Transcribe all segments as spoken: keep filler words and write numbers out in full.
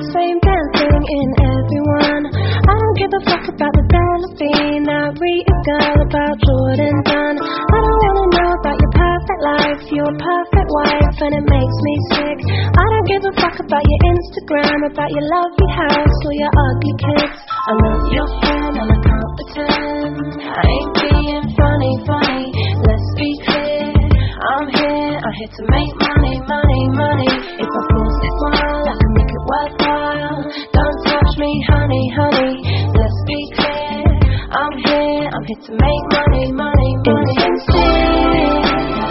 same damn thing in everyone. I don't give a fuck about the Delphine that read a girl about Jordan Dunn. I don't wanna know about your perfect life, your perfect wife, and it makes me sick. I don't give a fuck about your Instagram, about your lovely house or your ugly kids. I'm not your friend and I can't pretend. I ain't being funny, funny. Let's be clear. I'm here, I'm here to make money, money, money. If I force a smile, I can make it worthwhile. Don't touch me, honey, honey. Let's be clear. I'm here, I'm here to make money, money, money. Insincere,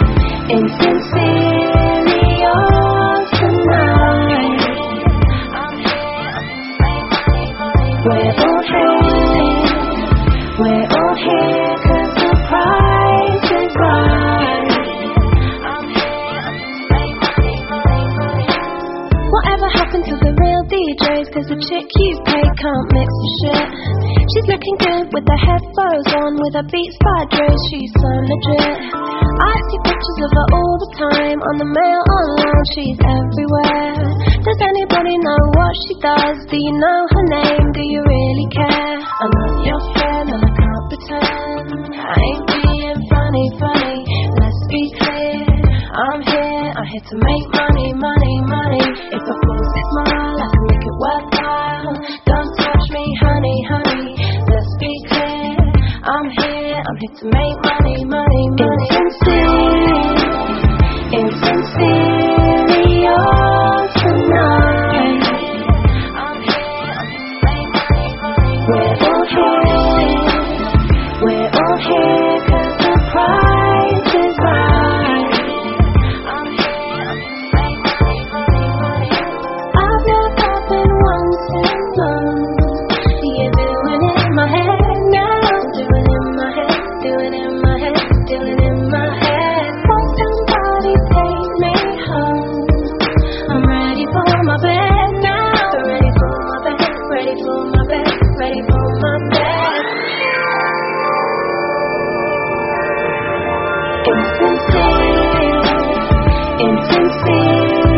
insincerely yours tonight. I'm here, I'm here to make money, money. We're all here, we're all here 'cause the price is right. I'm here, I'm here to make money, money, money. Whatever happened to the real D Js? 'Cause the chick you pay can't mix the shit. She's looking good with her headphones on, with her Beats by Dre, she's so legit. I see pictures of her all the time, on the mail, online, she's everywhere. Does anybody know what she does? Do you know her name? Do you really care? I'm not your friend and I can't pretend. I ain't being funny, funny. Let's be clear. I'm here, I'm here to make money, money, money. If I force a smile, I can make it worthwhile. Don't touch me, honey, honey. Let's be clear. I'm here, I'm here to make money, money, money. Insincere, insincerely yours tonight. I'm here, I'm here to make money, money. We're all here, we're all here 'cause the price is right. I'm here, I'm here to make money, money, money. I've never been one since long. You're doing it in my head now. Doing it in my head, doing it in my head, doing it in my head. Won't somebody take me home? I'm ready for my bed now. Ready for my bed, ready for my bed, ready for my bed. Insincere, insincere.